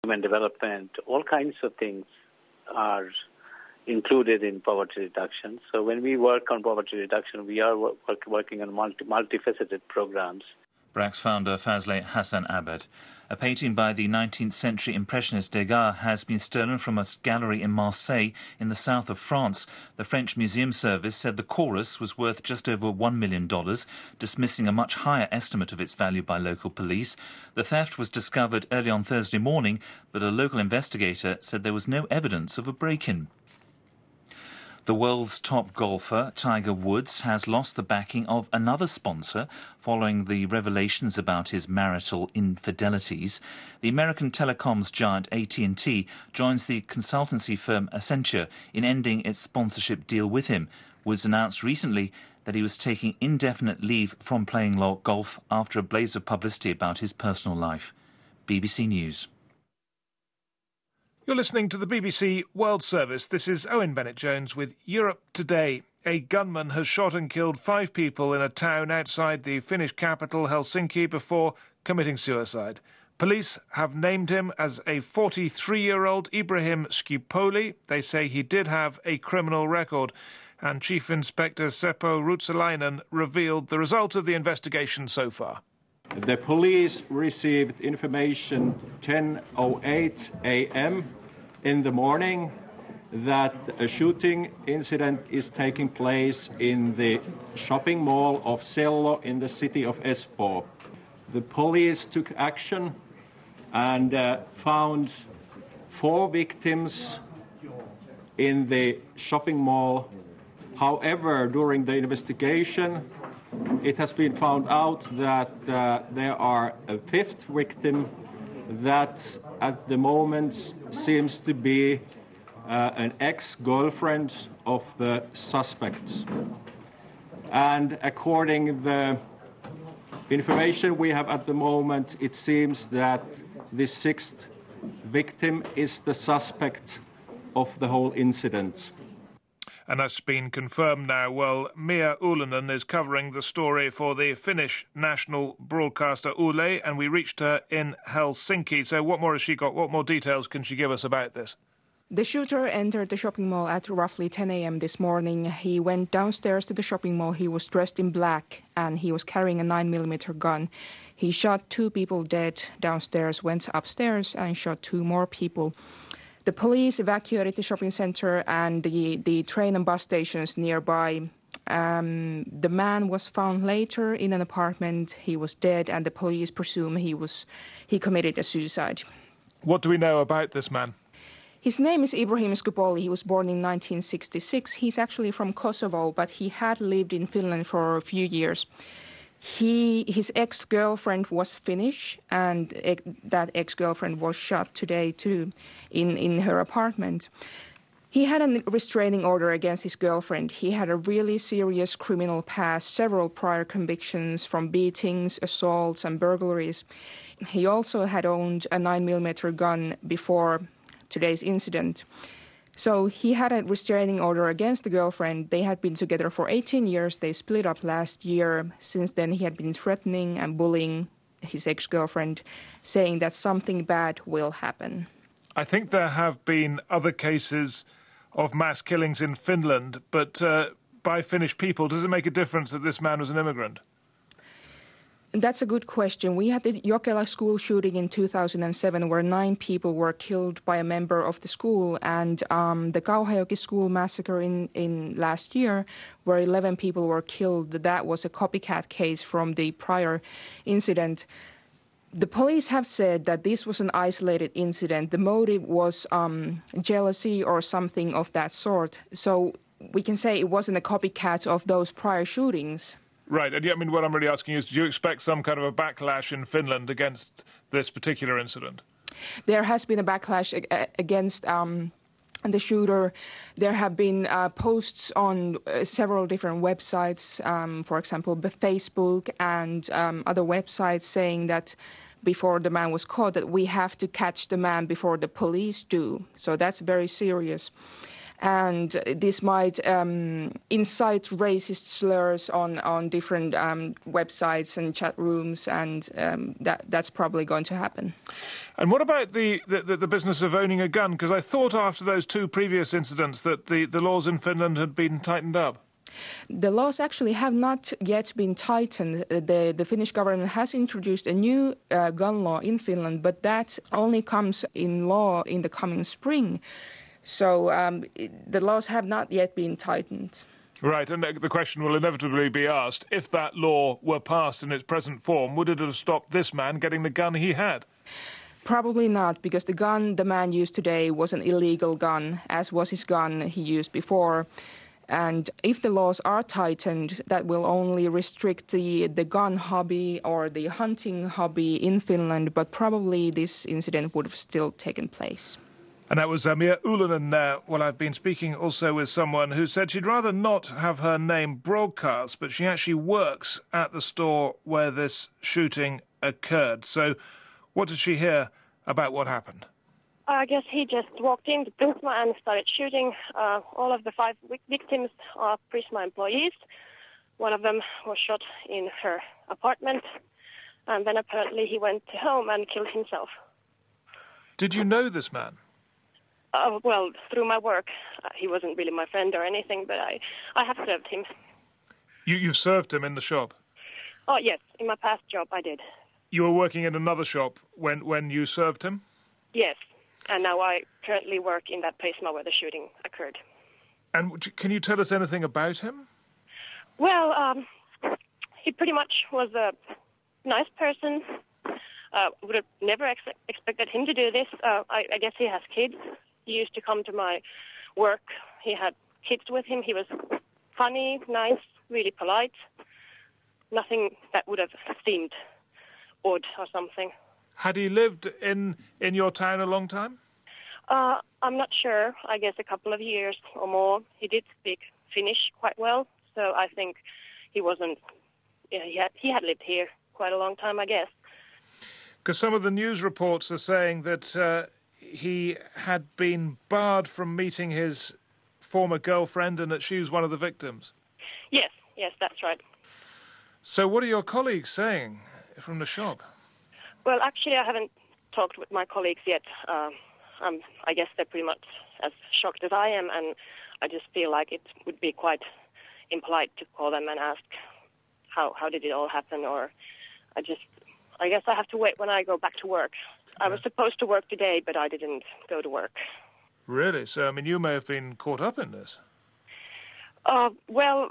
Human development, all kinds of things are included in poverty reduction. So when we work on poverty reduction, we are working on multifaceted programs. BRAC's founder Fazle Hassan Abed. A painting by the 19th century impressionist Degas has been stolen from a gallery in Marseille in the south of France. The French Museum Service said the chorus was worth just over $1 million, dismissing a much higher estimate of its value by local police. The theft was discovered early on Thursday morning, but a local investigator said there was no evidence of a break-in. The world's top golfer, Tiger Woods, has lost the backing of another sponsor following the revelations about his marital infidelities. The American telecoms giant AT&T joins the consultancy firm Accenture in ending its sponsorship deal with him. Woods announced recently that he was taking indefinite leave from playing golf after a blaze of publicity about his personal life. BBC News. You're listening to the BBC World Service. This is Owen Bennett-Jones with Europe Today. A gunman has shot and killed 5 people in a town outside the Finnish capital, Helsinki, before committing suicide. Police have named him as a 43-year-old Ibrahim Skipoli. They say he did have a criminal record. And Chief Inspector Seppo Ruotsalainen revealed the result of the investigation so far. The police received information 10:08 a.m. in the morning that a shooting incident is taking place in the shopping mall of Sello in the city of Espoo. The police took action and found 4 victims in the shopping mall. However, during the investigation, it has been found out that there are a 5th victim that at the moment seems to be an ex-girlfriend of the suspects. And according to the information we have at the moment, it seems that this 6th victim is the suspect of the whole incident. And that's been confirmed now. Well, Mia Ullinen is covering the story for the Finnish national broadcaster Yle, and we reached her in Helsinki. So what more has she got? What more details can she give us about this? The shooter entered the shopping mall at roughly 10 a.m. this morning. He went downstairs to the shopping mall. He was dressed in black and he was carrying a 9mm gun. He shot 2 people dead downstairs, went upstairs and shot 2 more people. The police evacuated the shopping center and the train and bus stations nearby. The man was found later in an apartment. He was dead, and the police presume he committed a suicide. What do we know about this man? His name is Ibrahim Skipoli. He was born in 1966. He's actually from Kosovo, but he had lived in Finland for a few years. His ex-girlfriend was Finnish, and that ex-girlfriend was shot today too in her apartment. He had a restraining order against his girlfriend. He had a really serious criminal past, several prior convictions from beatings, assaults and burglaries. He also had owned a 9mm gun before today's incident. So he had a restraining order against the girlfriend. They had been together for 18 years. They split up last year. Since then, he had been threatening and bullying his ex-girlfriend, saying that something bad will happen. I think there have been other cases of mass killings in Finland, but by Finnish people, does it make a difference that this man was an immigrant? That's a good question. We had the Jokela school shooting in 2007 where 9 people were killed by a member of the school, and the Kauhajoki school massacre in last year where 11 people were killed. That was a copycat case from the prior incident. The police have said that this was an isolated incident. The motive was jealousy or something of that sort. So we can say it wasn't a copycat of those prior shootings. Right, and I mean, what I'm really asking is, do you expect some kind of a backlash in Finland against this particular incident? There has been a backlash against the shooter. There have been posts on several different websites, for example, Facebook and other websites saying that before the man was caught, that we have to catch the man before the police do. So that's very serious. and this might incite racist slurs on different websites and chat rooms, and that's probably going to happen. And what about the business of owning a gun? Because I thought after those two previous incidents that the laws in Finland had been tightened up. The laws actually have not yet been tightened. The Finnish government has introduced a new gun law in Finland, but that only comes in law in the coming spring. So the laws have not yet been tightened. Right, and the question will inevitably be asked, if that law were passed in its present form, would it have stopped this man getting the gun he had? Probably not, because the gun the man used today was an illegal gun, as was his gun he used before. And if the laws are tightened, that will only restrict the gun hobby or the hunting hobby in Finland, but probably this incident would have still taken place. And that was Mia Ulonen. Well, I've been speaking also with someone who said she'd rather not have her name broadcast, but she actually works at the store where this shooting occurred. So what did she hear about what happened? I guess he just walked into Prisma and started shooting. All of the 5 victims are Prisma employees. One of them was shot in her apartment, and then apparently he went home and killed himself. Did you know this man? Well, through my work. He wasn't really my friend or anything, but I have served him. You've served him in the shop? Oh, yes. In my past job, I did. You were working in another shop when you served him? Yes. And now I currently work in that Prisma where the shooting occurred. And can you tell us anything about him? Well, he pretty much was a nice person. Would have never expected him to do this. I guess he has kids. He used to come to my work. He had kids with him. He was funny, nice, really polite. Nothing that would have seemed odd or something. Had he lived in your town a long time? I'm not sure. I guess a couple of years or more. He did speak Finnish quite well, so I think he wasn't. Yeah, he had lived here quite a long time, I guess. Because some of the news reports are saying that he had been barred from meeting his former girlfriend and that she was one of the victims. Yes, that's right. So what are your colleagues saying from the shop? Well, actually, I haven't talked with my colleagues yet. I guess they're pretty much as shocked as I am, and I just feel like it would be quite impolite to call them and ask how did it all happen, or I guess I have to wait when I go back to work. I was supposed to work today, but I didn't go to work. Really? So, I mean, you may have been caught up in this. Well,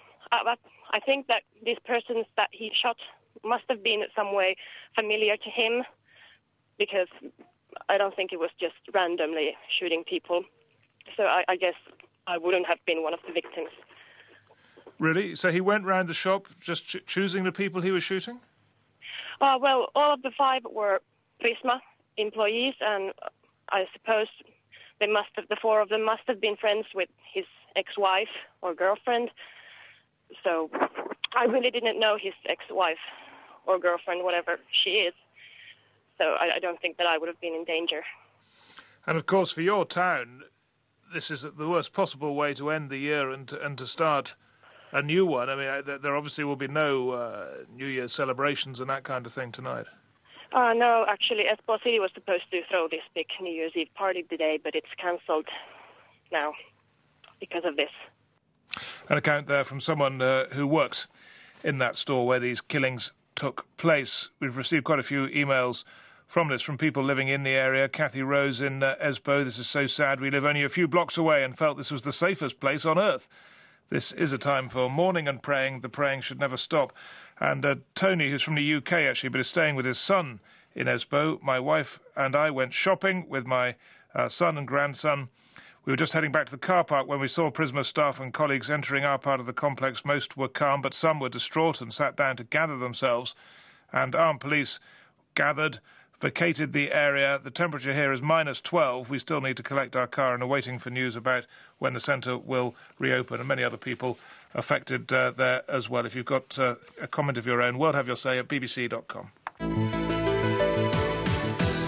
I think that these persons that he shot must have been in some way familiar to him, because I don't think it was just randomly shooting people. So I guess I wouldn't have been one of the victims. Really? So he went round the shop just choosing the people he was shooting? Well, all of the 5 were Prisma employees, and I suppose the 4 of them must have been friends with his ex-wife or girlfriend. So I really didn't know his ex-wife or girlfriend, whatever she is. So I don't think that I would have been in danger. And of course, for your town, this is the worst possible way to end the year and to start a new one. I mean, there obviously will be no New Year's celebrations and that kind of thing tonight. No, actually, Espoo City was supposed to throw this big New Year's Eve party today, but it's cancelled now because of this. An account there from someone who works in that store where these killings took place. We've received quite a few emails from this, from people living in the area. Kathy Rose in Espoo: "This is so sad. We live only a few blocks away and felt this was the safest place on earth. This is a time for mourning and praying. The praying should never stop." And Tony, who's from the UK actually, but is staying with his son in Espoo: "My wife and I went shopping with my son and grandson. We were just heading back to the car park when we saw Prisma staff and colleagues entering our part of the complex. Most were calm, but some were distraught and sat down to gather themselves. And armed police gathered, vacated the area. The temperature here is -12. We still need to collect our car and are waiting for news about when the centre will reopen." And many other people affected there as well. If you've got a comment of your own, well, have your say at bbc.com.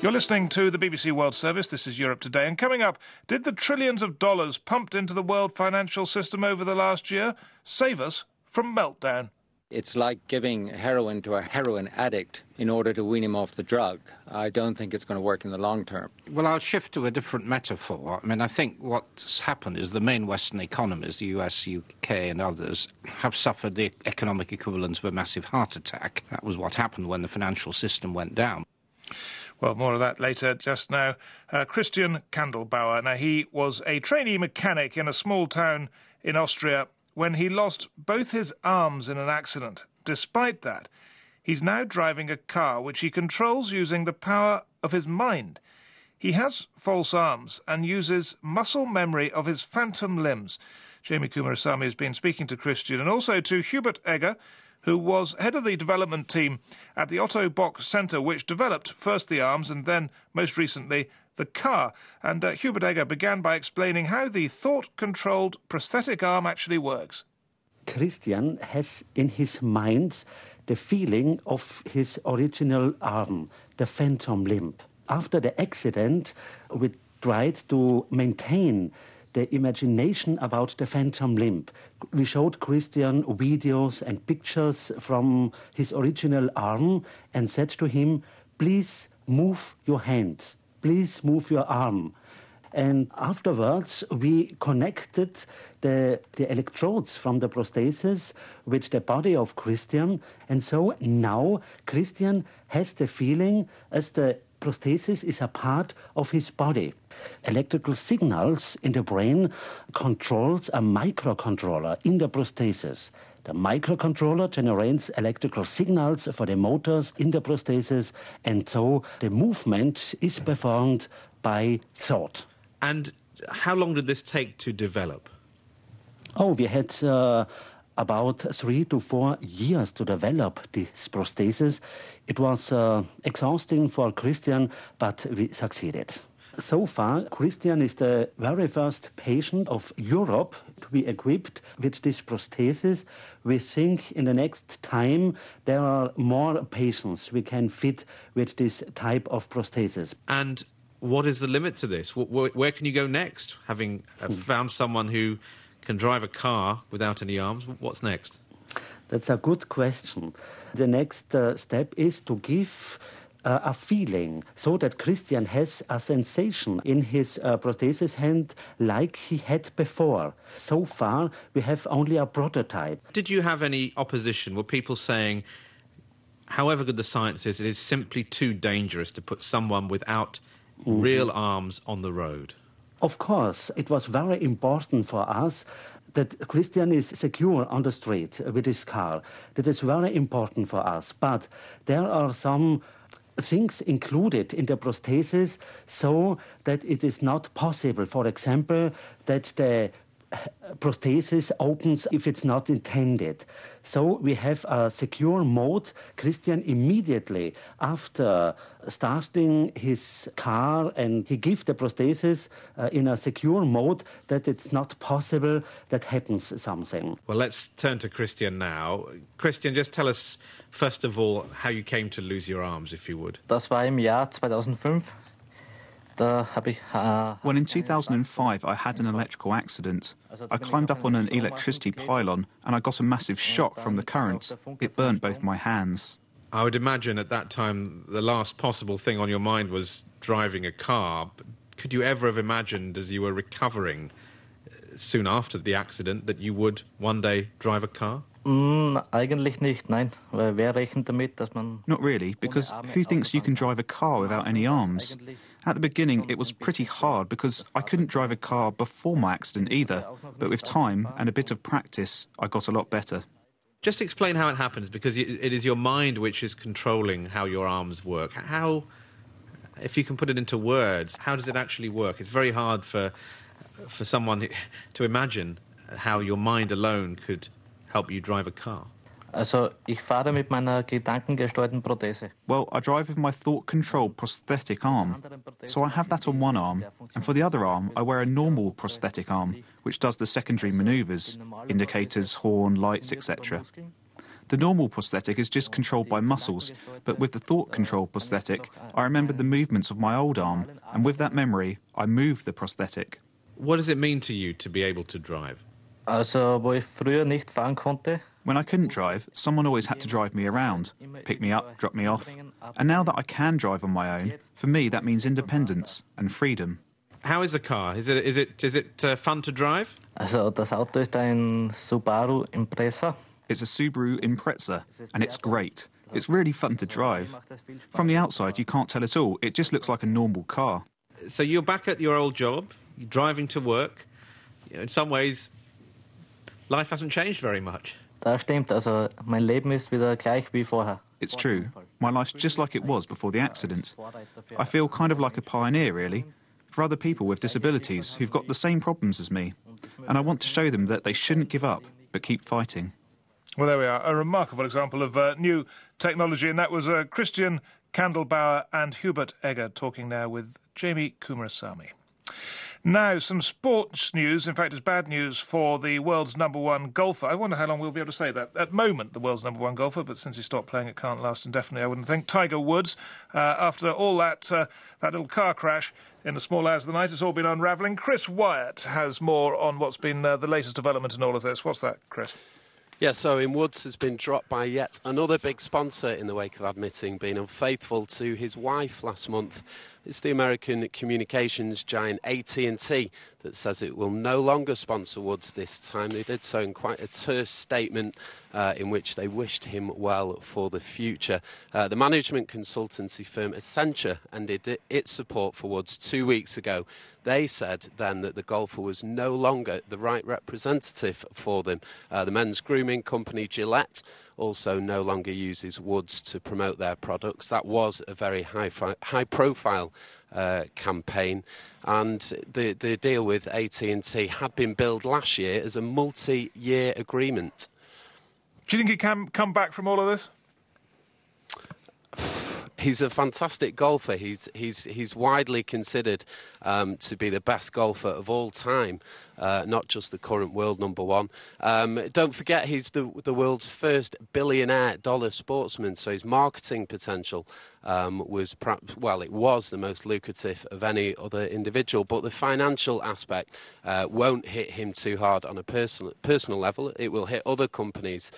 You're listening to the BBC World Service. This is Europe Today. And coming up, did the trillions of dollars pumped into the world financial system over the last year save us from meltdown? It's like giving heroin to a heroin addict in order to wean him off the drug. I don't think it's going to work in the long term. Well, I'll shift to a different metaphor. I mean, I think what's happened is the main Western economies, the US, UK and others, have suffered the economic equivalent of a massive heart attack. That was what happened when the financial system went down. Well, more of that later. Just now, Christian Kandelbauer. Now, he was a trainee mechanic in a small town in Austria when he lost both his arms in an accident. Despite that, he's now driving a car which he controls using the power of his mind. He has false arms and uses muscle memory of his phantom limbs. Jamie Kumarasamy has been speaking to Christian and also to Hubert Egger, who was head of the development team at the Otto Bock Centre, which developed first the arms and then, most recently, the car. And Hubert Egger began by explaining how the thought-controlled prosthetic arm actually works. Christian has in his mind the feeling of his original arm, the phantom limb. After the accident, we tried to maintain the imagination about the phantom limb. We showed Christian videos and pictures from his original arm and said to him, please move your hand, please move your arm. And afterwards, we connected the electrodes from the prosthesis with the body of Christian. And so now Christian has the feeling as the prosthesis is a part of his body. Electrical signals in the brain controls a microcontroller in the prosthesis. The microcontroller generates electrical signals for the motors in the prosthesis, and so the movement is performed by thought. And how long did this take to develop? Oh, we had about 3 to 4 years to develop this prosthesis. It was exhausting for Christian, but we succeeded. So far, Christian is the very first patient of Europe to be equipped with this prosthesis. We think in the next time there are more patients we can fit with this type of prosthesis. And what is the limit to this? Where can you go next, having found someone who can drive a car without any arms? What's next? That's a good question. The next step is to give a feeling so that Christian has a sensation in his prosthesis hand like he had before. So far, we have only a prototype. Did you have any opposition? Were people saying, however good the science is, it is simply too dangerous to put someone without real arms on the road? Of course, it was very important for us that Christian is secure on the street with his car. That is very important for us. But there are some things included in the prosthesis so that it is not possible, for example, that the prosthesis opens if it's not intended. So we have a secure mode. Christian immediately after starting his car and he gives the prosthesis in a secure mode that it's not possible that happens something. Well, let's turn to Christian now. Christian, just tell us first of all how you came to lose your arms, if you would. Das war im Jahr 2005. Well, in 2005, I had an electrical accident. I climbed up on an electricity pylon and I got a massive shock from the current. It burnt both my hands. I would imagine at that time the last possible thing on your mind was driving a car. Could you ever have imagined, as you were recovering soon after the accident, that you would one day drive a car? Eigentlich nicht, nein. Wer rechnet damit, dass man... Not really, because who thinks you can drive a car without any arms? At the beginning, it was pretty hard because I couldn't drive a car before my accident either. But with time and a bit of practice, I got a lot better. Just explain how it happens, because it is your mind which is controlling how your arms work. How, if you can put it into words, how does it actually work? It's very hard for someone to imagine how your mind alone could help you drive a car. Also, ich fahre mit meiner gedankengesteuerten Prothese. Well, I drive with my thought-controlled prosthetic arm. So I have that on one arm, and for the other arm, I wear a normal prosthetic arm, which does the secondary manoeuvres, indicators, horn, lights, etc. The normal prosthetic is just controlled by muscles, but with the thought-controlled prosthetic, I remembered the movements of my old arm, and with that memory, I moved the prosthetic. What does it mean to you to be able to drive? Also, wo ich früher nicht fahren konnte. When I couldn't drive, someone always had to drive me around, pick me up, drop me off. And now that I can drive on my own, for me that means independence and freedom. How is the car? Is it fun to drive? Also, das Auto ist ein Subaru Impreza. It's a Subaru Impreza, and it's great. It's really fun to drive. From the outside, you can't tell at all. It just looks like a normal car. So you're back at your old job, you're driving to work. You know, in some ways, life hasn't changed very much. Das stimmt, also mein Leben ist wieder gleich wie vorher. It's true. My life's just like it was before the accident. I feel kind of like a pioneer, really, for other people with disabilities who've got the same problems as me. And I want to show them that they shouldn't give up, but keep fighting. Well, there we are. A remarkable example of new technology, and that was Christian Kandelbauer and Hubert Egger talking now with Jamie Kumarasamy. Now, some sports news. In fact, it's bad news for the world's number one golfer. I wonder how long we'll be able to say that. At the moment, the world's number one golfer, but since he stopped playing, it can't last indefinitely, I wouldn't think. Tiger Woods, after all that little car crash in the small hours of the night, it's all been unravelling. Chris Wyatt has more on what's been the latest development in all of this. What's that, Chris? Yeah, so Woods has been dropped by yet another big sponsor in the wake of admitting being unfaithful to his wife last month. It's the American communications giant AT&T that says it will no longer sponsor Woods this time. They did so in quite a terse statement in which they wished him well for the future. The management consultancy firm Accenture ended its support for Woods 2 weeks ago. They said then that the golfer was no longer the right representative for them. The men's grooming company Gillette also no longer uses Woods to promote their products. That was a very high-profile campaign, and the deal with AT&T had been billed last year as a multi-year agreement. Do you think he can come back from all of this? He's a fantastic golfer. He's widely considered to be the best golfer of all time, not just the current world number one. Don't forget, he's the world's first billionaire dollar sportsman, so his marketing potential was perhaps, well, it was the most lucrative of any other individual, but the financial aspect won't hit him too hard on a personal level. It will hit other companies.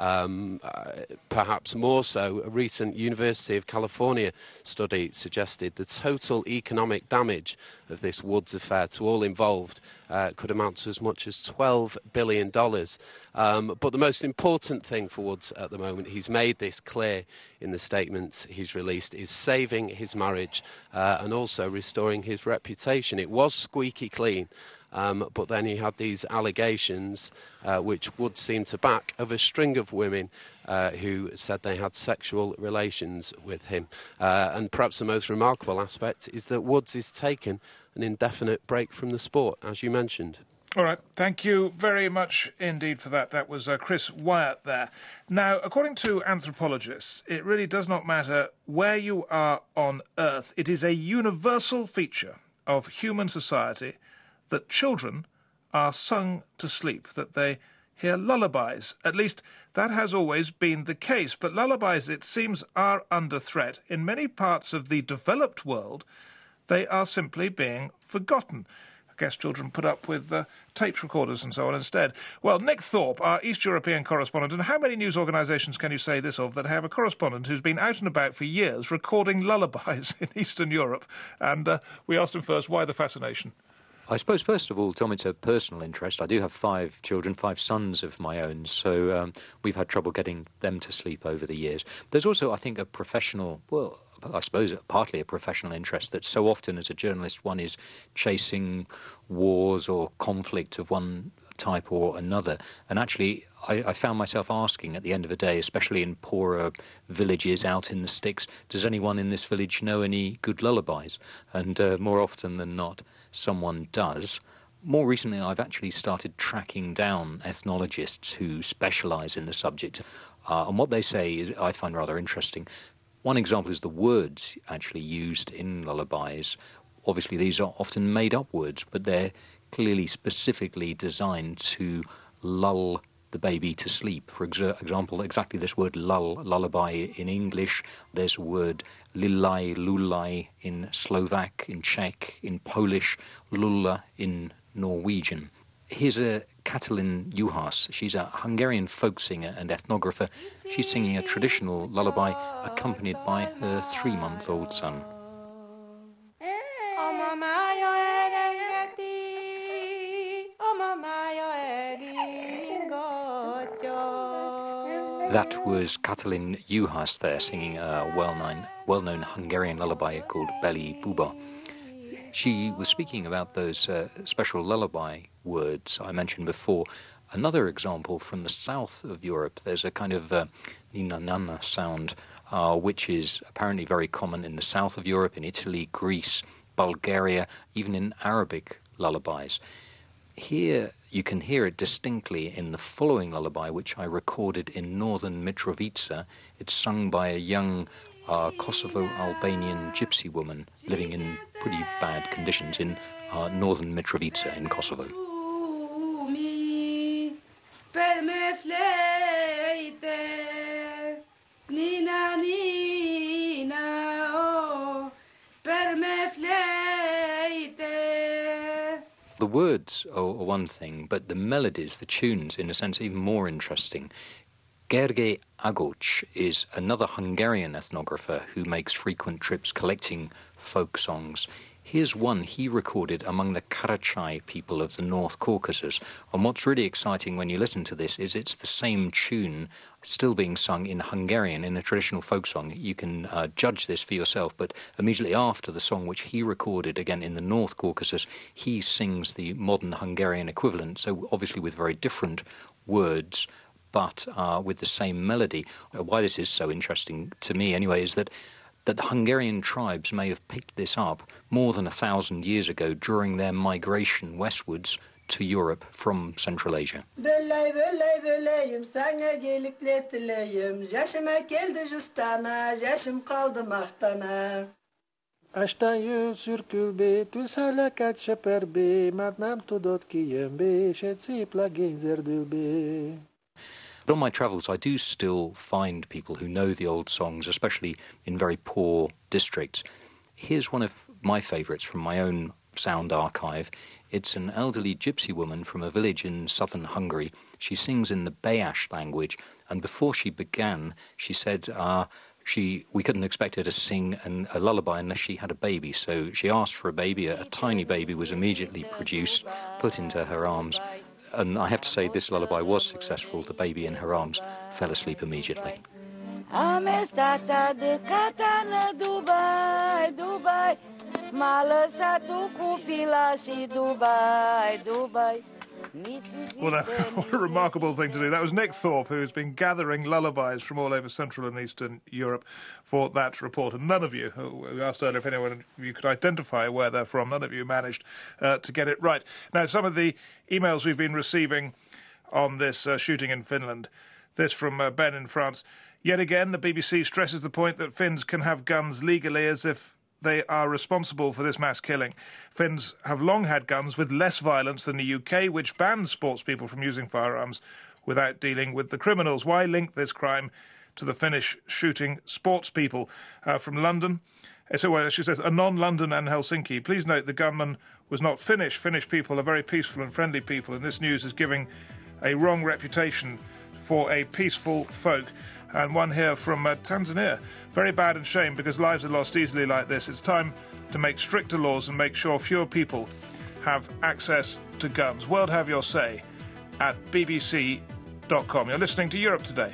Perhaps more so. A recent University of California study suggested the total economic damage of this Woods affair to all involved could amount to as much as $12 billion. But the most important thing for Woods at the moment, he's made this clear in the statements he's released, is saving his marriage and also restoring his reputation. It was squeaky clean. But then he had these allegations, which would seem to back, of a string of women who said they had sexual relations with him. And perhaps the most remarkable aspect is that Woods is taking an indefinite break from the sport, as you mentioned. All right. Thank you very much indeed for that. That was Chris Wyatt there. Now, according to anthropologists, it really does not matter where you are on Earth. It is a universal feature of human society that children are sung to sleep, that they hear lullabies. At least that has always been the case. But lullabies, it seems, are under threat. In many parts of the developed world, they are simply being forgotten. I guess children put up with tape recorders and so on instead. Well, Nick Thorpe, our East European correspondent, and how many news organisations can you say this of that have a correspondent who's been out and about for years recording lullabies in Eastern Europe? And we asked him first, why the fascination? I suppose, first of all, Tom, it's a personal interest. I do have 5 children, 5 sons of my own, so we've had trouble getting them to sleep over the years. There's also, I think, a professional, well, I suppose partly a professional interest that so often as a journalist one is chasing wars or conflict of one type or another. And actually, I found myself asking at the end of the day, especially in poorer villages out in the sticks, does anyone in this village know any good lullabies? And more often than not, someone does. More recently, I've actually started tracking down ethnologists who specialise in the subject. And what they say is, I find rather interesting. One example is the words actually used in lullabies. Obviously, these are often made-up words, but they're clearly specifically designed to lull the baby to sleep. For example, exactly this word lullaby in English. There's a word lilai, lulai in Slovak, in Czech, in Polish, lulla in Norwegian. Here's a Katalin Juhas. She's a Hungarian folk singer and ethnographer. She's singing a traditional lullaby accompanied by her 3-month-old son. That was Katalin Juhas there singing a well-known Hungarian lullaby called Beli Buba. She was speaking about those special lullaby words I mentioned before. Another example from the south of Europe, there's a kind of nina-nana sound, which is apparently very common in the south of Europe, in Italy, Greece, Bulgaria, even in Arabic lullabies. Here you can hear it distinctly in the following lullaby, which I recorded in northern Mitrovica. It's sung by a young Kosovo-Albanian gypsy woman living in pretty bad conditions in northern Mitrovica in Kosovo. The words are one thing, but the melodies, the tunes, in a sense, even more interesting. Gergely Agocs is another Hungarian ethnographer who makes frequent trips collecting folk songs. Here's one he recorded among the Karachay people of the North Caucasus. And what's really exciting when you listen to this is it's the same tune still being sung in Hungarian in a traditional folk song. You can judge this for yourself, but immediately after the song which he recorded, again in the North Caucasus, he sings the modern Hungarian equivalent, so obviously with very different words, but with the same melody. Why this is so interesting to me anyway is that the Hungarian tribes may have picked this up more than 1,000 years ago during their migration westwards to Europe from Central Asia. But on my travels, I do still find people who know the old songs, especially in very poor districts. Here's one of my favourites from my own sound archive. It's an elderly gypsy woman from a village in southern Hungary. She sings in the Beas language, and before she began, she said we couldn't expect her to sing a lullaby unless she had a baby, so she asked for a baby. A tiny baby was immediately produced, put into her arms. And I have to say, this lullaby was successful. The baby in her arms fell asleep immediately. Well, what a remarkable thing to do. That was Nick Thorpe, who's been gathering lullabies from all over Central and Eastern Europe for that report. And none of you, we asked earlier if anyone of you could identify where they're from, none of you managed to get it right. Now, some of the emails we've been receiving on this shooting in Finland, this from Ben in France. Yet again, the BBC stresses the point that Finns can have guns legally as if they are responsible for this mass killing. Finns have long had guns with less violence than the UK, which bans sportspeople from using firearms without dealing with the criminals. Why link this crime to the Finnish shooting sportspeople? From London, she says, a non-London and Helsinki. Please note the gunman was not Finnish. Finnish people are very peaceful and friendly people, and this news is giving a wrong reputation for a peaceful folk. And one here from Tanzania. Very bad and shame because lives are lost easily like this. It's time to make stricter laws and make sure fewer people have access to guns. World Have Your Say at bbc.com. You're listening to Europe Today.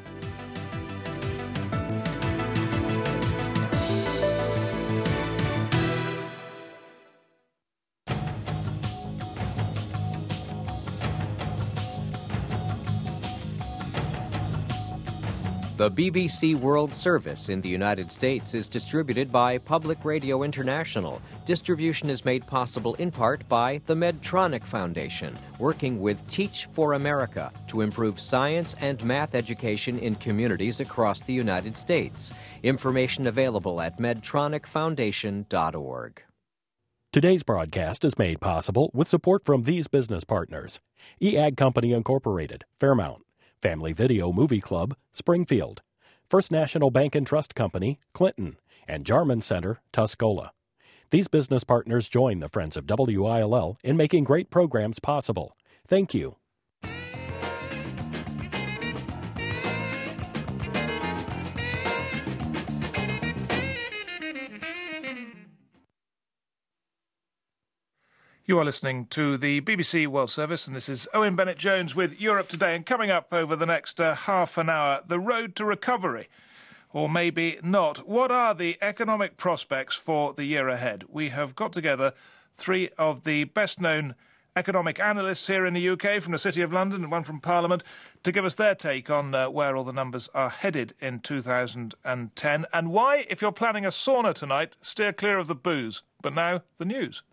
The BBC World Service in the United States is distributed by Public Radio International. Distribution is made possible in part by the Medtronic Foundation, working with Teach for America to improve science and math education in communities across the United States. Information available at medtronicfoundation.org. Today's broadcast is made possible with support from these business partners: eAg Company Incorporated, Fairmount; Family Video Movie Club, Springfield; First National Bank and Trust Company, Clinton; and Jarman Center, Tuscola. These business partners join the Friends of WILL in making great programs possible. Thank you. You are listening to the BBC World Service, and this is Owen Bennett-Jones with Europe Today. And coming up over the next half an hour, the road to recovery, or maybe not. What are the economic prospects for the year ahead? We have got together three of the best-known economic analysts here in the UK from the City of London and one from Parliament to give us their take on where all the numbers are headed in 2010 and why, if you're planning a sauna tonight, steer clear of the booze. But now, the news.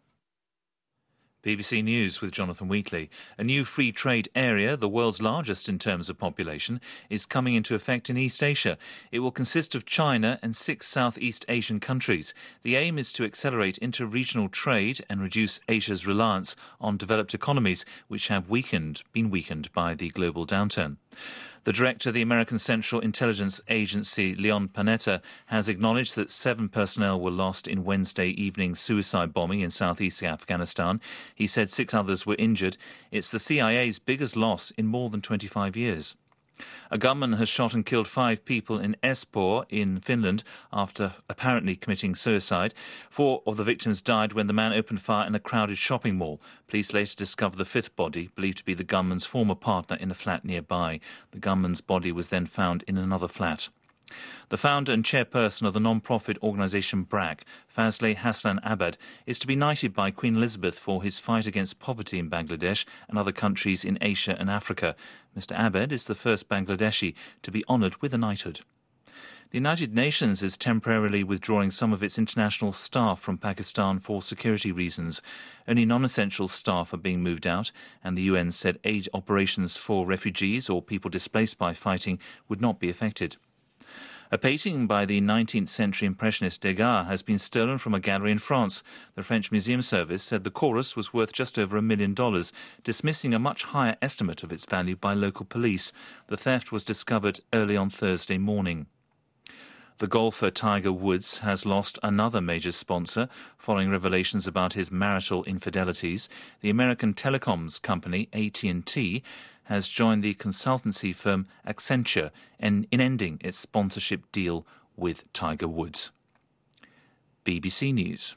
BBC News with Jonathan Wheatley. A new free trade area, the world's largest in terms of population, is coming into effect in East Asia. It will consist of China and 6 Southeast Asian countries. The aim is to accelerate inter-regional trade and reduce Asia's reliance on developed economies, which have been weakened by the global downturn. The director of the American Central Intelligence Agency, Leon Panetta, has acknowledged that 7 personnel were lost in Wednesday evening's suicide bombing in southeast Afghanistan. He said 6 others were injured. It's the CIA's biggest loss in more than 25 years. A gunman has shot and killed 5 people in Espoo in Finland after apparently committing suicide. 4 of the victims died when the man opened fire in a crowded shopping mall. Police later discovered the 5th body, believed to be the gunman's former partner, in a flat nearby. The gunman's body was then found in another flat. The founder and chairperson of the non-profit organisation BRAC, Fazle Hassan Abad, is to be knighted by Queen Elizabeth for his fight against poverty in Bangladesh and other countries in Asia and Africa. Mr Abad is the first Bangladeshi to be honoured with a knighthood. The United Nations is temporarily withdrawing some of its international staff from Pakistan for security reasons. Only non-essential staff are being moved out, and the UN said aid operations for refugees or people displaced by fighting would not be affected. A painting by the 19th century impressionist Degas has been stolen from a gallery in France. The French Museum Service said the chorus was worth just over $1 million, dismissing a much higher estimate of its value by local police. The theft was discovered early on Thursday morning. The golfer Tiger Woods has lost another major sponsor following revelations about his marital infidelities. The American telecoms company AT&T has joined the consultancy firm Accenture in ending its sponsorship deal with Tiger Woods. BBC News.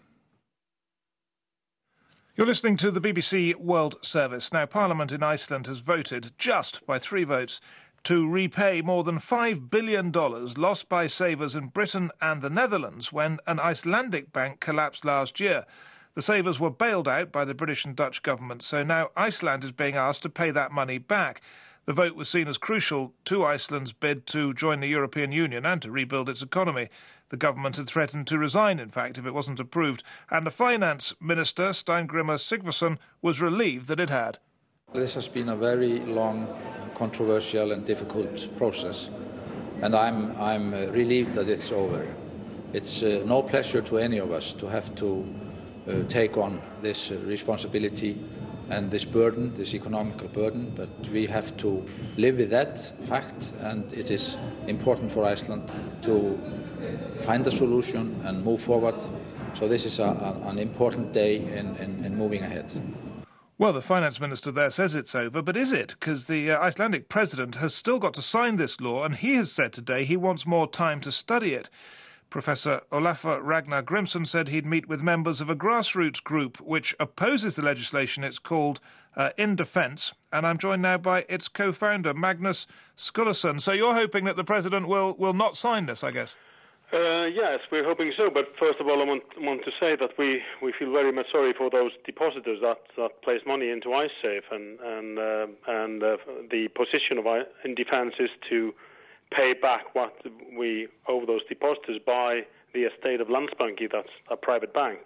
You're listening to the BBC World Service. Now, Parliament in Iceland has voted, just by 3 votes, to repay more than $5 billion lost by savers in Britain and the Netherlands when an Icelandic bank collapsed last year. The savers were bailed out by the British and Dutch governments, so now Iceland is being asked to pay that money back. The vote was seen as crucial to Iceland's bid to join the European Union and to rebuild its economy. The government had threatened to resign, in fact, if it wasn't approved, and the Finance Minister, Steingrimur Sigfusson, was relieved that it had. This has been a very long, controversial and difficult process, and I'm relieved that it's over. It's no pleasure to any of us to have to take on this responsibility and this burden, this economical burden, but we have to live with that fact, and it is important for Iceland to find a solution and move forward. So this is an important day in moving ahead. Well, the finance minister there says it's over, but is it? Because the Icelandic president has still got to sign this law, and he has said today he wants more time to study it. Professor Olafur Ragnar Grimsson said he'd meet with members of a grassroots group which opposes the legislation. It's called In Defence, and I'm joined now by its co-founder, Magnus Skulason. So you're hoping that the president will not sign this, I guess? Yes, we're hoping so. But first of all, I want to say that we feel very much sorry for those depositors that place money into iSafe, and the position of In Defence is to pay back what we owe those depositors by the estate of Landsbanki, that's a private bank.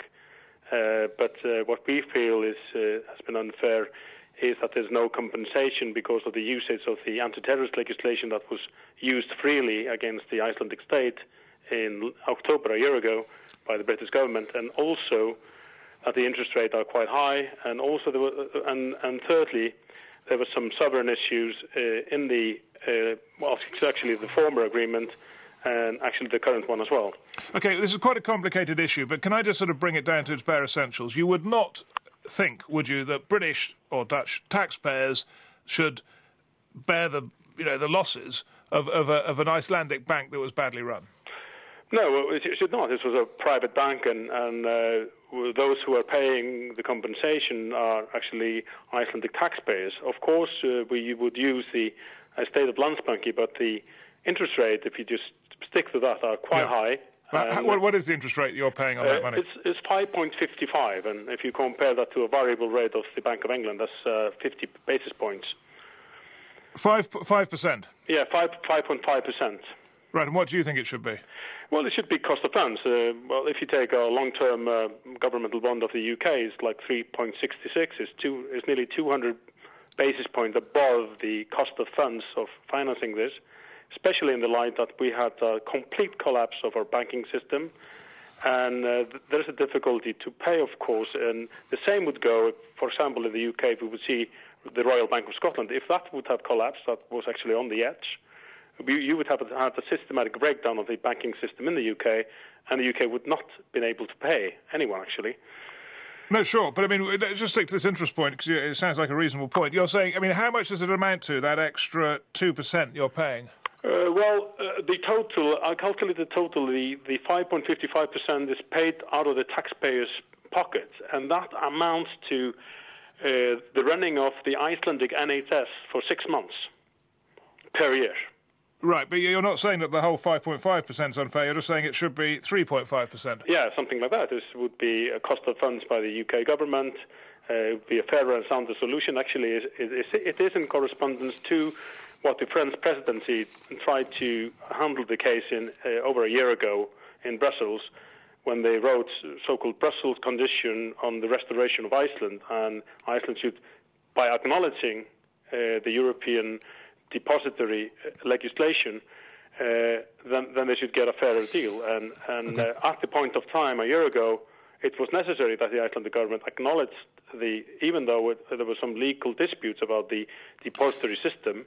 But what we feel has been unfair is that there's no compensation because of the usage of the anti-terrorist legislation that was used freely against the Icelandic state in October a year ago by the British government, and also that the interest rates are quite high, and also and thirdly, there were some sovereign issues in the it's actually the former agreement and actually the current one as well. Okay, this is quite a complicated issue, but can I just sort of bring it down to its bare essentials? You would not think, would you, that British or Dutch taxpayers should bear the losses of an Icelandic bank that was badly run? No, it should not. This was a private bank, and those who are paying the compensation are actually Icelandic taxpayers. Of course, we would use the state of Landsbanki, but the interest rate, if you just stick to that, are quite high. What is the interest rate you're paying on that money? It's 5.55, and if you compare that to a variable rate of the Bank of England, that's 50 basis points. 5%? Yeah, 5.5%. Right, and what do you think it should be? Well, it should be cost of funds. Well, if you take a long-term governmental bond of the UK, it's like 3.66. It's nearly 200 basis points above the cost of funds of financing this, especially in the light that we had a complete collapse of our banking system. And there's a difficulty to pay, of course. And the same would go, for example, in the UK, if we would see the Royal Bank of Scotland. If that would have collapsed, that was actually on the edge, you would have had a systematic breakdown of the banking system in the UK, and the UK would not have been able to pay anyone, actually. No, sure, but I mean, let's just stick to this interest point, because it sounds like a reasonable point. You're saying, I mean, how much does it amount to, that extra 2% you're paying? The total, I calculate the total, the 5.55% is paid out of the taxpayer's pocket, and that amounts to the running of the Icelandic NHS for 6 months per year. Right, but you're not saying that the whole 5.5% is unfair, you're just saying it should be 3.5%. Yeah, something like that. This would be a cost of funds by the UK government. It would be a fairer and sounder solution. Actually, it is in correspondence to what the French presidency tried to handle the case in over a year ago in Brussels, when they wrote so-called Brussels Condition on the restoration of Iceland, and Iceland should, by acknowledging the European depository legislation, then they should get a fairer deal. And at the point of time a year ago, it was necessary that the Icelandic government acknowledged even though there were some legal disputes about the depository system,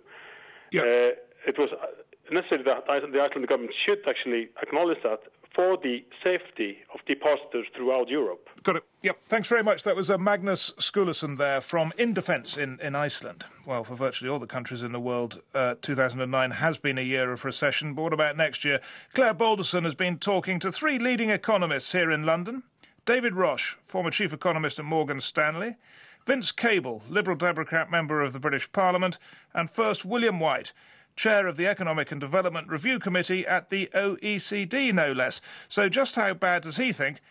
it was necessary that the Icelandic government should actually acknowledge that for the safety of depositors throughout Europe. Got it. Yep. Thanks very much. That was Magnus Skulason there from Indefence in Iceland. Well, for virtually all the countries in the world, 2009 has been a year of recession. But what about next year? Claire Balderson has been talking to 3 leading economists here in London. David Roche, former chief economist at Morgan Stanley. Vince Cable, Liberal Democrat member of the British Parliament. And first, William White, chair of the Economic and Development Review Committee at the OECD, no less. So just how bad does he think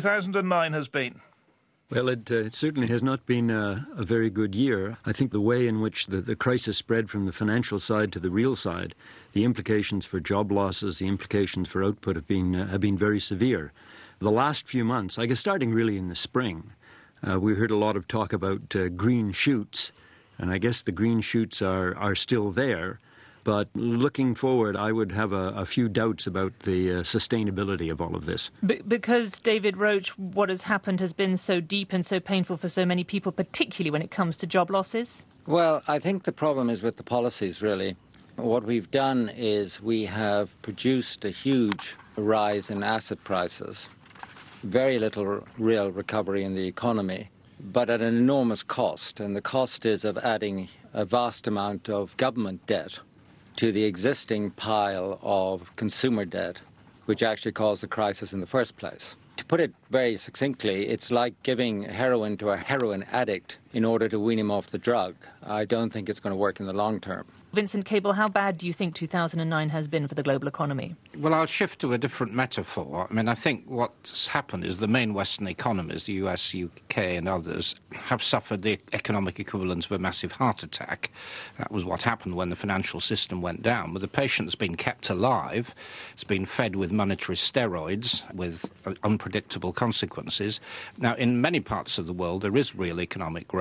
2009 has been? Well, it certainly has not been a very good year. I think the way in which the crisis spread from the financial side to the real side, the implications for job losses, the implications for output have been very severe. The last few months, I guess starting really in the spring, we heard a lot of talk about green shoots, and I guess the green shoots are still there. But looking forward, I would have a few doubts about the sustainability of all of this. Because, David Roche, what has happened has been so deep and so painful for so many people, particularly when it comes to job losses? Well, I think the problem is with the policies, really. What we've done is we have produced a huge rise in asset prices, very little real recovery in the economy, but at an enormous cost. And the cost is of adding a vast amount of government debt to the existing pile of consumer debt, which actually caused the crisis in the first place. To put it very succinctly, it's like giving heroin to a heroin addict in order to wean him off the drug. I don't think it's going to work in the long term. Vincent Cable, how bad do you think 2009 has been for the global economy? Well, I'll shift to a different metaphor. I mean, I think what's happened is the main Western economies, the US, UK and others, have suffered the economic equivalent of a massive heart attack. That was what happened when the financial system went down. But the patient's been kept alive. It's been fed with monetary steroids with unpredictable consequences. Now, in many parts of the world, there is real economic growth.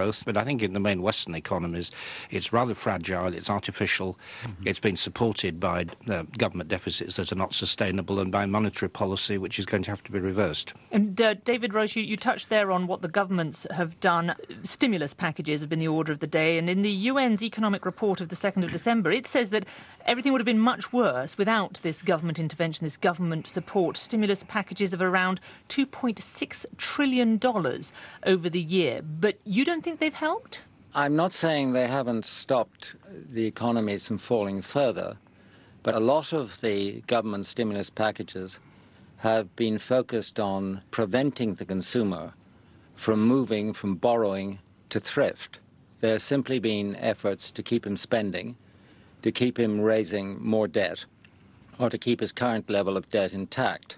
growth, but I think in the main Western economies it's rather fragile, it's artificial, it's been supported by government deficits that are not sustainable and by monetary policy which is going to have to be reversed. And David Roche, you touched there on what the governments have done. Stimulus packages have been the order of the day, and in the UN's economic report of the 2nd of December, it says that everything would have been much worse without this government intervention, this government support. Stimulus packages of around $2.6 trillion over the year. But you don't think they've helped? I'm not saying they haven't stopped the economies from falling further, but a lot of the government stimulus packages have been focused on preventing the consumer from moving from borrowing to thrift. There have simply been efforts to keep him spending, to keep him raising more debt, or to keep his current level of debt intact.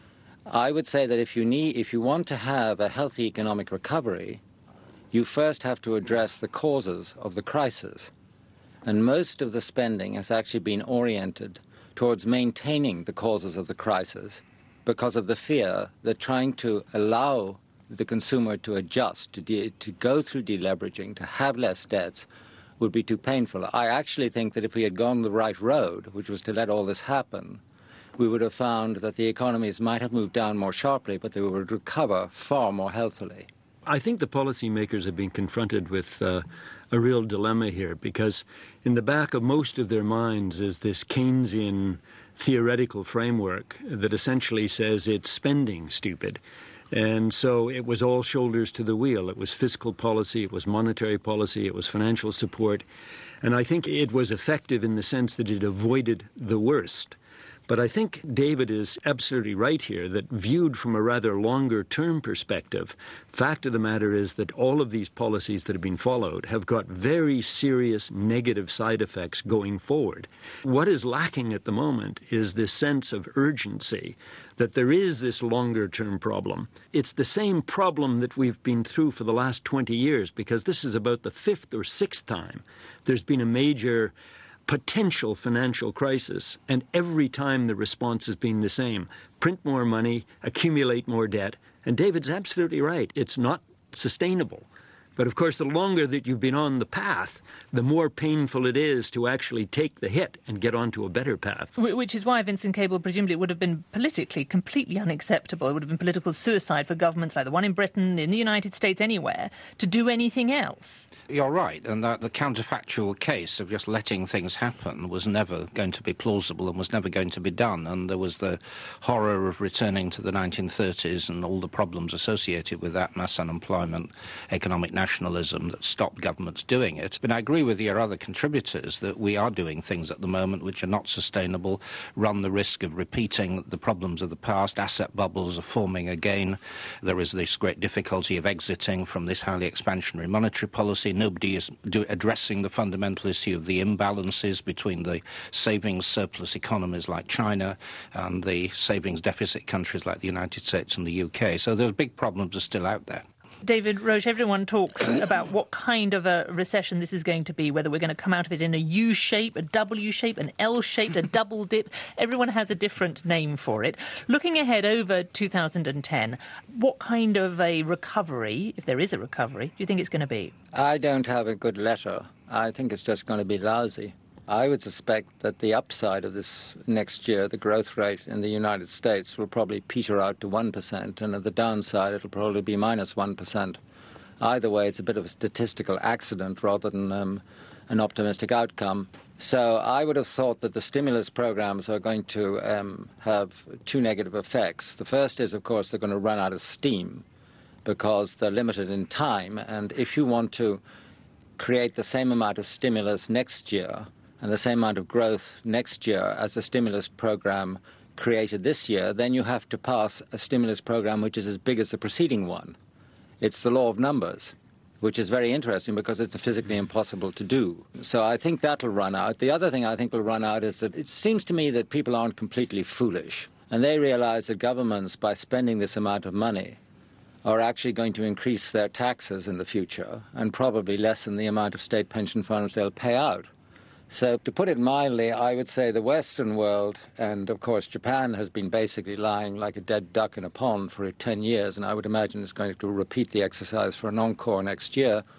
I would say that if you want to have a healthy economic recovery, you first have to address the causes of the crisis. And most of the spending has actually been oriented towards maintaining the causes of the crisis because of the fear that trying to allow the consumer to adjust, to go through deleveraging, to have less debts, would be too painful. I actually think that if we had gone the right road, which was to let all this happen, we would have found that the economies might have moved down more sharply, but they would recover far more healthily. I think the policymakers have been confronted with a real dilemma here, because in the back of most of their minds is this Keynesian theoretical framework that essentially says it's spending stupid. And so it was all shoulders to the wheel. It was fiscal policy, it was monetary policy, it was financial support. And I think it was effective in the sense that it avoided the worst. But I think David is absolutely right here that viewed from a rather longer-term perspective, fact of the matter is that all of these policies that have been followed have got very serious negative side effects going forward. What is lacking at the moment is this sense of urgency that there is this longer-term problem. It's the same problem that we've been through for the last 20 years, because this is about the 5th or 6th time there's been a major potential financial crisis, and every time the response has been the same. Print more money, accumulate more debt, and David's absolutely right. It's not sustainable. But of course, the longer that you've been on the path, the more painful it is to actually take the hit and get onto a better path. Which is why, Vincent Cable, presumably it would have been politically completely unacceptable. It would have been political suicide for governments like the one in Britain, in the United States, anywhere, to do anything else. You're right, and the counterfactual case of just letting things happen was never going to be plausible and was never going to be done. And there was the horror of returning to the 1930s and all the problems associated with that, mass unemployment, economic nationalism, that stopped governments doing it. But I agree with your other contributors that we are doing things at the moment which are not sustainable, run the risk of repeating the problems of the past. Asset bubbles are forming again. There is this great difficulty of exiting from this highly expansionary monetary policy. Nobody is addressing the fundamental issue of the imbalances between the savings surplus economies like China and the savings deficit countries like the United States and the UK. So those big problems are still out there. David Roche, everyone talks about what kind of a recession this is going to be, whether we're going to come out of it in a U shape, a W shape, an L shape, a double dip. Everyone has a different name for it. Looking ahead over 2010, what kind of a recovery, if there is a recovery, do you think it's going to be? I don't have a good letter. I think it's just going to be lousy. I would suspect that the upside of this next year, the growth rate in the United States, will probably peter out to 1%, and at the downside it'll probably be minus 1%. Either way, it's a bit of a statistical accident rather than an optimistic outcome. So I would have thought that the stimulus programs are going to have two negative effects. The first is, of course, they're going to run out of steam because they're limited in time, and if you want to create the same amount of stimulus next year and the same amount of growth next year as the stimulus program created this year, then you have to pass a stimulus program which is as big as the preceding one. It's the law of numbers, which is very interesting because it's physically impossible to do. So I think that'll run out. The other thing I think will run out is that it seems to me that people aren't completely foolish, and they realize that governments, by spending this amount of money, are actually going to increase their taxes in the future and probably lessen the amount of state pension funds they'll pay out. So to put it mildly, I would say the Western world, and of course Japan has been basically lying like a dead duck in a pond for 10 years, and I would imagine it's going to repeat the exercise for an encore next year.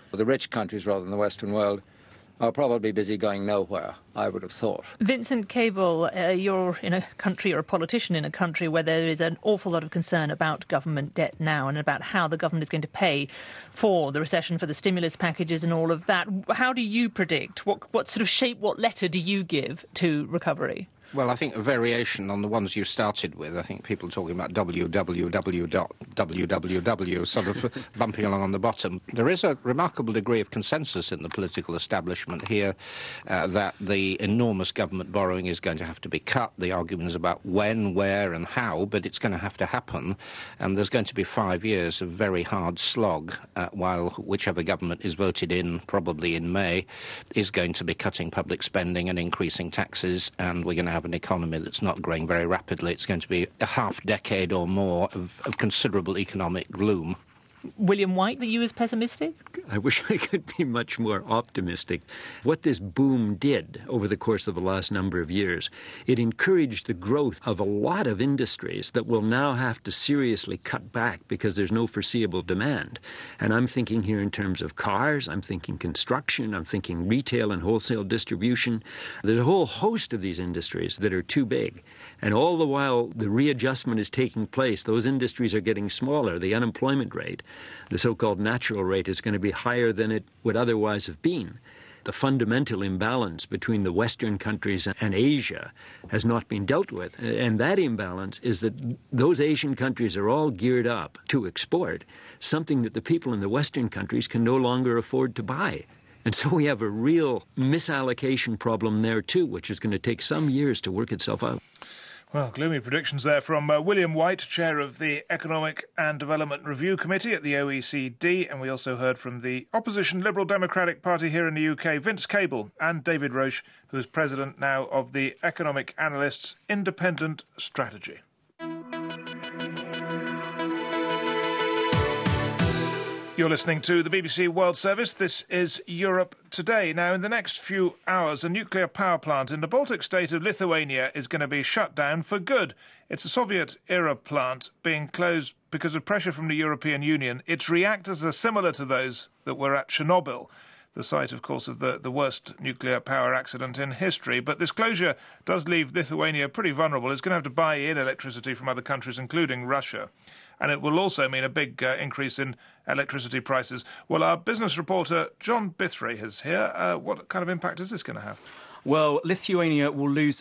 The rich countries, rather than the Western world, are probably busy going nowhere, I would have thought. Vincent Cable, you're in a country, or a politician in a country where there is an awful lot of concern about government debt now and about how the government is going to pay for the recession, for the stimulus packages and all of that. How do you predict? What sort of shape, what letter do you give to recovery? Well, I think a variation on the ones you started with. I think people talking about www, sort of bumping along on the bottom. There is a remarkable degree of consensus in the political establishment here that the enormous government borrowing is going to have to be cut. The argument is about when, where and how, but it's going to have to happen. And there's going to be 5 years of very hard slog while whichever government is voted in, probably in May, is going to be cutting public spending and increasing taxes, and we're going to have an economy that's not growing very rapidly. It's going to be a half-decade or more of considerable economic gloom. William White, were you as pessimistic? I wish I could be much more optimistic. What this boom did over the course of the last number of years, it encouraged the growth of a lot of industries that will now have to seriously cut back because there's no foreseeable demand. And I'm thinking here in terms of cars, I'm thinking construction, I'm thinking retail and wholesale distribution. There's a whole host of these industries that are too big. And all the while the readjustment is taking place, those industries are getting smaller. The unemployment rate, the so-called natural rate, is going to be higher than it would otherwise have been. The fundamental imbalance between the Western countries and Asia has not been dealt with. And that imbalance is that those Asian countries are all geared up to export, something that the people in the Western countries can no longer afford to buy. And so we have a real misallocation problem there too, which is going to take some years to work itself out. Well, gloomy predictions there from William White, chair of the Economic and Development Review Committee at the OECD, and we also heard from the opposition Liberal Democratic Party here in the UK, Vince Cable, and David Roche, who is president now of the Economic Analysts Independent Strategy. You're listening to the BBC World Service. This is Europe Today. Now, in the next few hours, a nuclear power plant in the Baltic state of Lithuania is going to be shut down for good. It's a Soviet-era plant being closed because of pressure from the European Union. Its reactors are similar to those that were at Chernobyl, the site, of course, of the worst nuclear power accident in history. But this closure does leave Lithuania pretty vulnerable. It's going to have to buy in electricity from other countries, including Russia. And it will also mean a big increase in electricity prices. Well, our business reporter John Bithray is here. What kind of impact is this going to have? Well, Lithuania will lose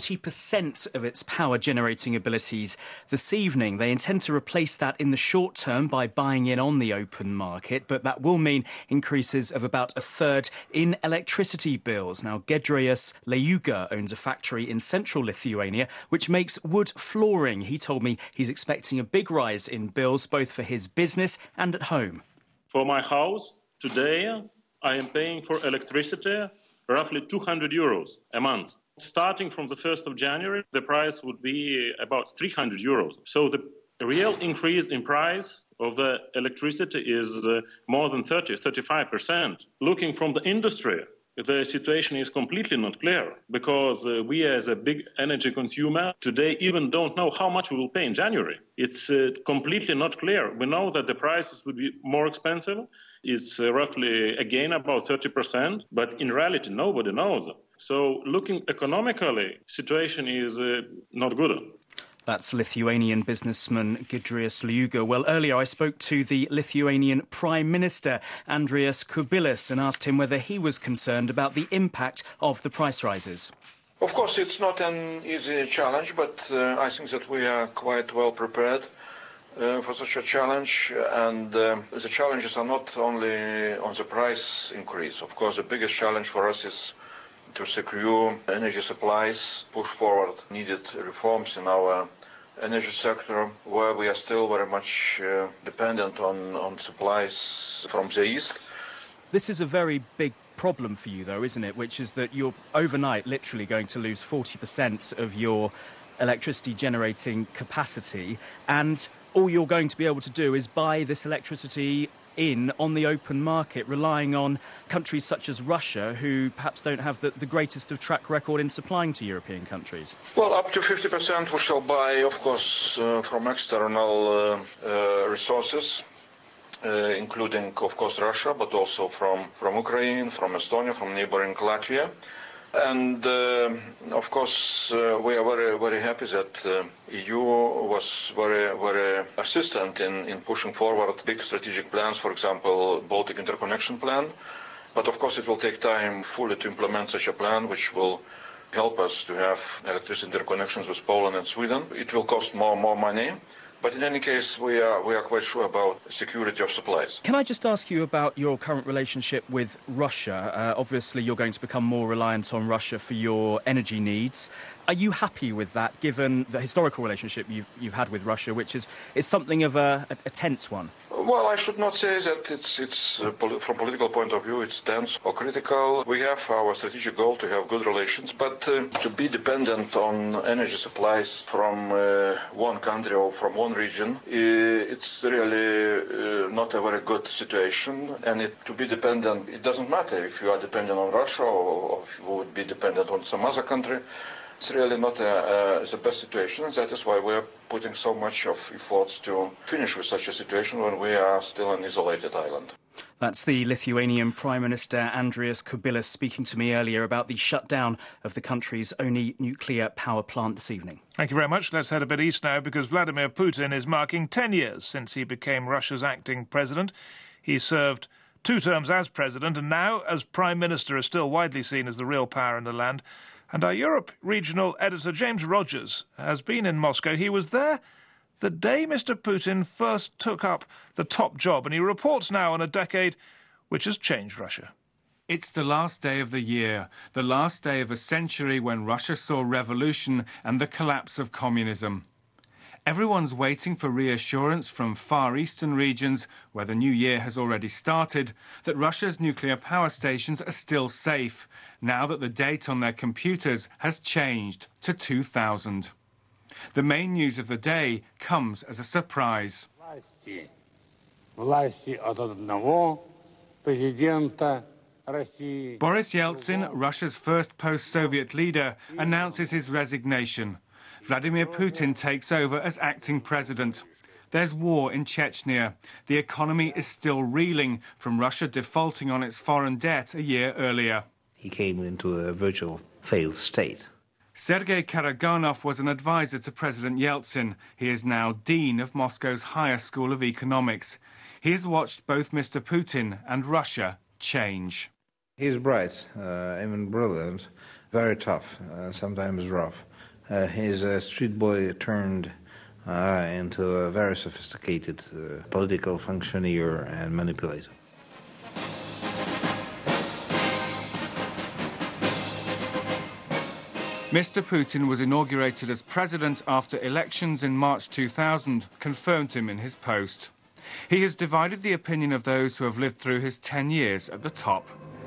40% of its power-generating abilities this evening. They intend to replace that in the short term by buying in on the open market, but that will mean increases of about a third in electricity bills. Now, Gedrius Leuga owns a factory in central Lithuania which makes wood flooring. He told me he's expecting a big rise in bills both for his business and at home. For my house, today I am paying for electricity roughly 200 euros a month. Starting from the 1st of January, the price would be about 300 euros. So the real increase in price of the electricity is more than 35%. Looking from the industry, the situation is completely not clear because we as a big energy consumer today even don't know how much we will pay in January. It's completely not clear. We know that the prices would be more expensive. It's roughly, again, about 30%, but in reality, nobody knows. So looking economically, situation is not good. That's Lithuanian businessman Gedrius Leuga. Well, earlier I spoke to the Lithuanian Prime Minister, Andrius Kubilius, and asked him whether he was concerned about the impact of the price rises. Of course, it's not an easy challenge, but I think that we are quite well prepared for such a challenge. And the challenges are not only on the price increase. Of course, the biggest challenge for us is to secure energy supplies, push forward needed reforms in our energy sector, where we are still very much dependent on supplies from the east. This is a very big problem for you, though, isn't it? Which is that you're overnight literally going to lose 40% of your electricity generating capacity, and all you're going to be able to do is buy this electricity in on the open market, relying on countries such as Russia, who perhaps don't have the greatest of track record in supplying to European countries? Well, up to 50% we shall buy, of course, from external resources. including, of course, Russia, but also from Ukraine, from Estonia, from neighboring Latvia. And, of course, we are very, very happy that EU was very, very assistant in pushing forward big strategic plans, for example, Baltic Interconnection Plan. But, of course, it will take time fully to implement such a plan, which will help us to have electricity interconnections with Poland and Sweden. It will cost more money. But in any case, we are quite sure about security of supplies. Can I just ask you about your current relationship with Russia? Obviously, you're going to become more reliant on Russia for your energy needs. Are you happy with that, given the historical relationship you've had with Russia, which is something of a tense one? Well, I should not say that it's from political point of view, it's tense or critical. We have our strategic goal to have good relations, but to be dependent on energy supplies from one country or from one region, it's really not a very good situation. And to be dependent, it doesn't matter if you are dependent on Russia or if you would be dependent on some other country. It's really not the best situation, and that is why we are putting so much of efforts to finish with such a situation when we are still an isolated island. That's the Lithuanian Prime Minister Andrius Kubilius speaking to me earlier about the shutdown of the country's only nuclear power plant this evening. Thank you very much. Let's head a bit east now, because Vladimir Putin is marking 10 years since he became Russia's acting president. He served 2 terms as president, and now, as Prime Minister, is still widely seen as the real power in the land. And our Europe regional editor, James Rogers, has been in Moscow. He was there the day Mr. Putin first took up the top job, and he reports now on a decade which has changed Russia. It's the last day of the year, the last day of a century when Russia saw revolution and the collapse of communism. Everyone's waiting for reassurance from Far Eastern regions, where the new year has already started, that Russia's nuclear power stations are still safe, now that the date on their computers has changed to 2000. The main news of the day comes as a surprise. Boris Yeltsin, Russia's first post-Soviet leader, announces his resignation. Vladimir Putin takes over as acting president. There's war in Chechnya. The economy is still reeling from Russia defaulting on its foreign debt a year earlier. He came into a virtual failed state. Sergei Karaganov was an advisor to President Yeltsin. He is now dean of Moscow's Higher School of Economics. He has watched both Mr. Putin and Russia change. He's bright, even brilliant, very tough, sometimes rough. He's a street boy turned into a very sophisticated political functioneer and manipulator. Mr. Putin was inaugurated as president after elections in March 2000 confirmed him in his post. He has divided the opinion of those who have lived through his 10 years at the top.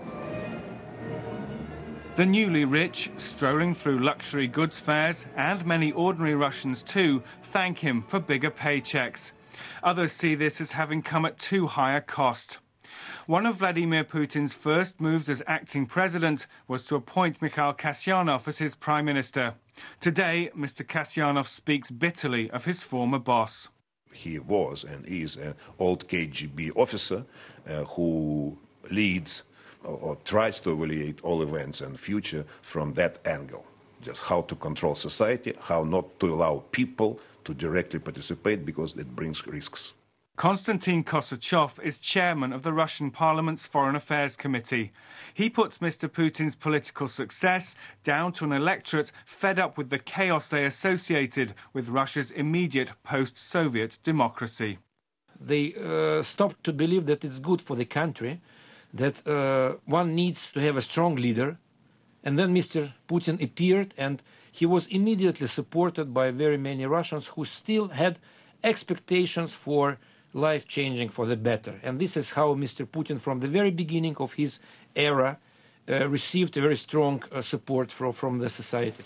The newly rich, strolling through luxury goods fairs, and many ordinary Russians too, thank him for bigger paychecks. Others see this as having come at too high a cost. One of Vladimir Putin's first moves as acting president was to appoint Mikhail Kasyanov as his prime minister. Today, Mr. Kasyanov speaks bitterly of his former boss. He was and is an old KGB officer who leads or tries to evaluate all events and future from that angle. Just how to control society, how not to allow people to directly participate because it brings risks. Konstantin Kosachev is chairman of the Russian Parliament's Foreign Affairs Committee. He puts Mr. Putin's political success down to an electorate fed up with the chaos they associated with Russia's immediate post-Soviet democracy. They stopped to believe that it's good for the country, that one needs to have a strong leader. And then Mr. Putin appeared, and he was immediately supported by very many Russians who still had expectations for life changing for the better. And this is how Mr. Putin, from the very beginning of his era, received a very strong support from the society.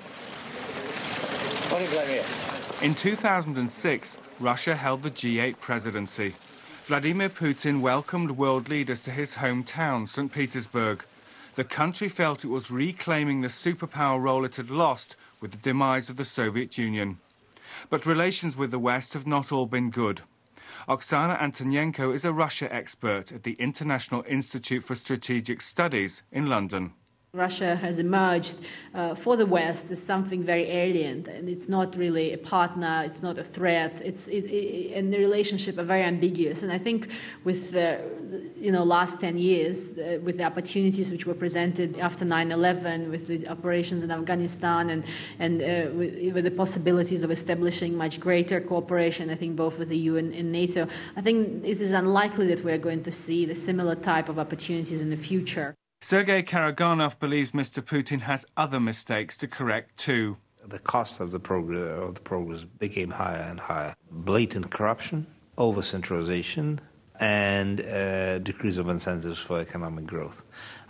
In 2006, Russia held the G8 presidency. Vladimir Putin welcomed world leaders to his hometown, St. Petersburg. The country felt it was reclaiming the superpower role it had lost with the demise of the Soviet Union. But relations with the West have not all been good. Oksana Antonenko is a Russia expert at the International Institute for Strategic Studies in London. Russia has emerged for the West as something very alien, and it's not really a partner, it's not a threat, and the relationship are very ambiguous. And I think with the last 10 years, with the opportunities which were presented after 9/11, with the operations in Afghanistan, and with the possibilities of establishing much greater cooperation, I think both with the EU and NATO, I think it is unlikely that we're going to see the similar type of opportunities in the future. Sergei Karaganov believes Mr. Putin has other mistakes to correct too. The cost of the progress became higher and higher. Blatant corruption, over-centralization, and decrease of incentives for economic growth.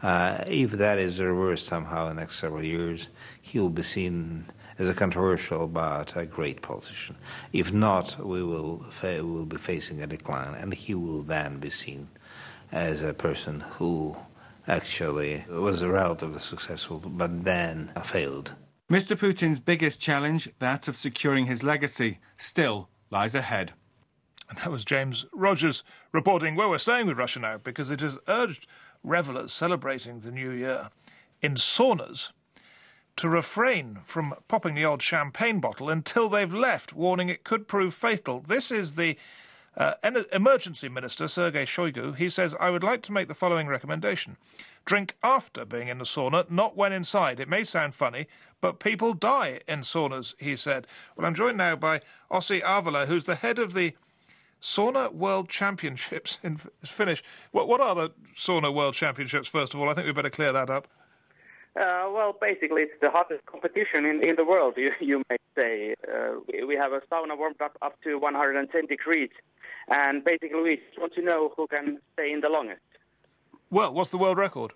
If that is reversed somehow in the next several years, he will be seen as a controversial but a great politician. If not, we will be facing a decline, and he will then be seen as a person who actually was relatively successful, but then failed. Mr. Putin's biggest challenge, that of securing his legacy, still lies ahead. And that was James Rogers reporting where we're staying with Russia now, because it has urged revellers celebrating the new year in saunas to refrain from popping the odd champagne bottle until they've left, warning it could prove fatal. This is the Emergency Minister, Sergei Shoigu. He says, I would like to make the following recommendation. Drink after being in the sauna, not when inside. It may sound funny, but people die in saunas, he said. Well, I'm joined now by Ossi Arvola, who's the head of the Sauna World Championships in Finnish. What are the Sauna World Championships, first of all? I think we better clear that up. Well, basically, it's the hottest competition in the world, you may say. We have a sauna warmed up to 110 degrees, and basically we just want to know who can stay in the longest. Well, what's the world record?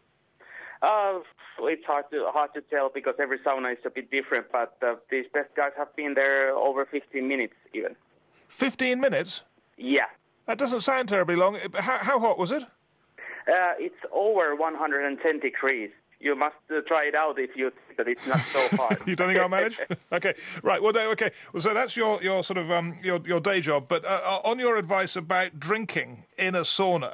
It's hard to tell because every sauna is a bit different, but these best guys have been there over 15 minutes even. 15 minutes? Yeah. That doesn't sound terribly long. How hot was it? It's over 110 degrees. You must try it out if you think that it's not so hard. You don't think I'll manage? Okay, right. Well, okay. Well, so that's your sort of your day job. But on your advice about drinking in a sauna,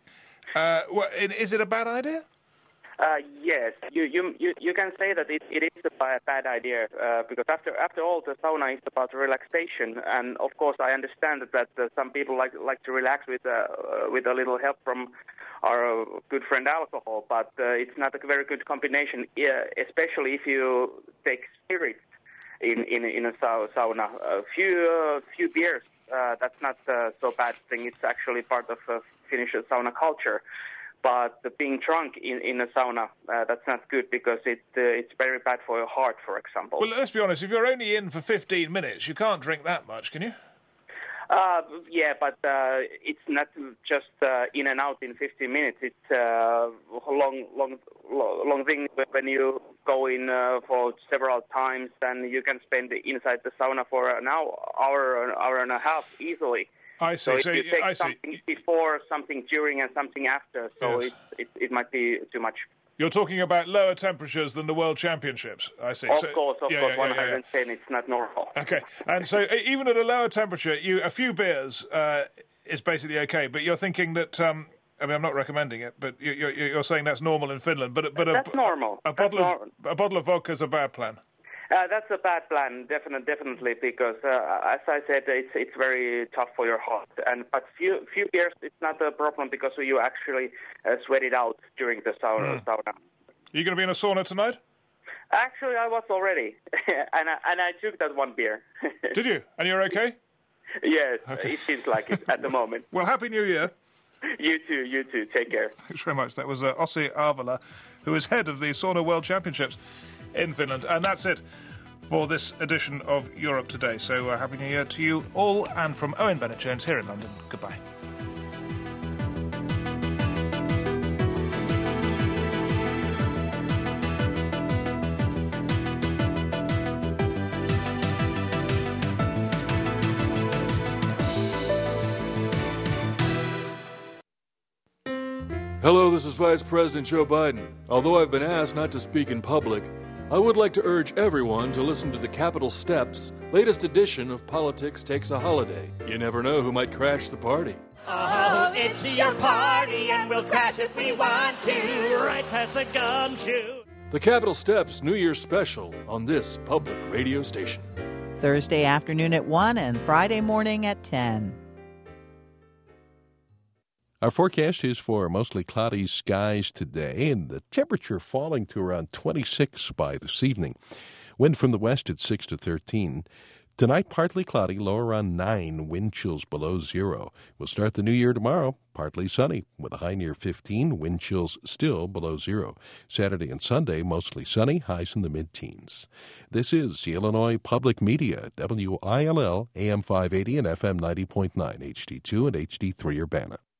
is it a bad idea? Yes, you can say that it is a bad idea because after all, the sauna is about relaxation, and of course I understand that some people like to relax with a little help from our good friend alcohol, but it's not a very good combination, especially if you take spirits in a sauna. A few beers, that's not so bad thing. It's actually part of Finnish sauna culture. But being drunk in a sauna, that's not good because it's very bad for your heart, for example. Well, let's be honest. If you're only in for 15 minutes, you can't drink that much, can you? Yeah, but it's not just in and out in 15 minutes. It's a long thing when you go in for several times, and you can spend inside the sauna for an hour and a half easily. I see. So if you take something before, something during, and something after, so yes. it might be too much. You're talking about lower temperatures than the World Championships, I see. Of course, 110, it's not normal. Okay, and so even at a lower temperature, a few beers is basically okay, but you're thinking that, I mean, I'm not recommending it, but you're saying that's normal in Finland, but that's normal. A bottle of vodka is a bad plan. That's a bad plan, definitely, because as I said, it's very tough for your heart. But few beers, it's not a problem because you actually sweat it out during the sauna. Are you going to be in a sauna tonight? Actually, I was already, and I took that one beer. Did you? And you're okay? Yes, okay. It seems like it at the moment. Well, Happy New Year. You too. Take care. Thanks very much. That was Ossi Arvola, who is head of the Sauna World Championships in Finland. And that's it for this edition of Europe Today. So Happy New Year to you all, and from Owen Bennett-Jones here in London, goodbye. Hello, this is Vice President Joe Biden. Although I've been asked not to speak in public, I would like to urge everyone to listen to the Capitol Steps' latest edition of Politics Takes a Holiday. You never know who might crash the party. Oh, it's your party, and we'll crash if we want to, right past the gumshoe. The Capitol Steps New Year's Special on this public radio station. Thursday afternoon at 1 and Friday morning at 10. Our forecast is for mostly cloudy skies today, and the temperature falling to around 26 by this evening. Wind from the west at 6 to 13. Tonight, partly cloudy, low around 9, wind chills below 0. We'll start the new year tomorrow, partly sunny, with a high near 15, wind chills still below 0. Saturday and Sunday, mostly sunny, highs in the mid-teens. This is the Illinois Public Media, WILL, AM 580 and FM 90.9, HD2 and HD3 Urbana.